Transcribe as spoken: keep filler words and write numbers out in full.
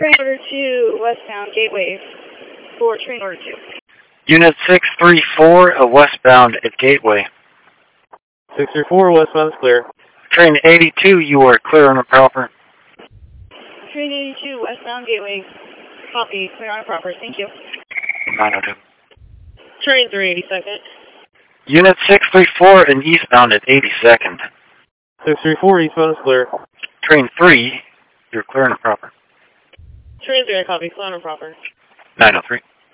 Train order two, westbound Gateway for train order two. Unit six three four, a westbound at Gateway. six three four, westbound is clear. Train eighty-two, you are clear on the proper. Train eighty-two, westbound Gateway. Copy, clear on the proper. Thank you. nine oh two. Train three eighty-second. Unit six three four, and eastbound at eighty-second. six three four, eastbound is clear. Train three, you're clear on the proper. Train three, copy, clear on the proper. nine oh three.